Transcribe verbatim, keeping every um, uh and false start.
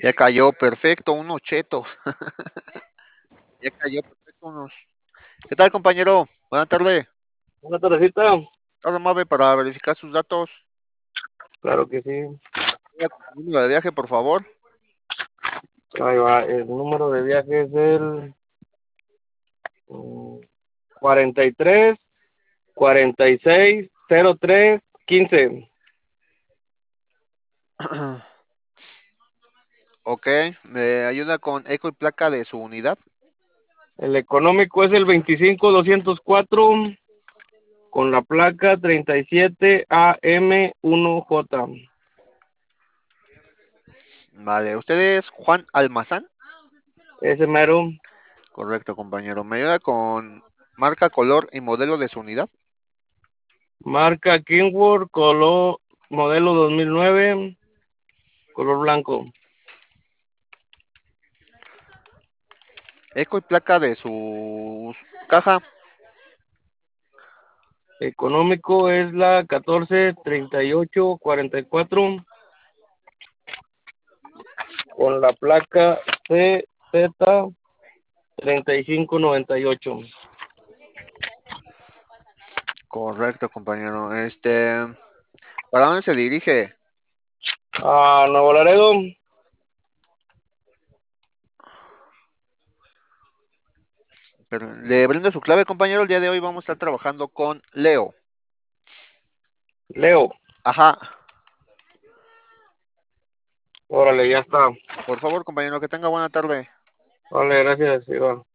Ya cayó, perfecto, unos chetos. Ya cayó, perfecto, unos. ¿Qué tal, compañero? Buenas tardes. Una tardecita, Ahora amable para verificar sus datos. claro que sí. Diga su número de viaje, por favor. Ahí va, el número de viaje es el mm, cuarenta y tres, cuarenta y seis, cero tres, quince. Ok, me ayuda con eco y placa de su unidad. El económico es el veinticinco doscientos cuatro con la placa treinta y siete A M uno J. Vale, ¿usted es Juan Almazán? Ese mero. Correcto, compañero. ¿Me ayuda con marca, color y modelo de su unidad? Marca Kenworth, color modelo dos mil nueve, color blanco. Eco y placa de su caja. Económico es la catorce treinta y ocho cuarenta y cuatro con la placa C Z treinta y cinco noventa y ocho. Correcto, compañero. Este, ¿para dónde se dirige? A Nuevo Laredo. Pero le brindo su clave, compañero. El día de hoy vamos a estar trabajando con Leo. Leo. Ajá. Órale, ya está. Por favor, compañero, que tenga buena tarde. Vale, gracias, Iván.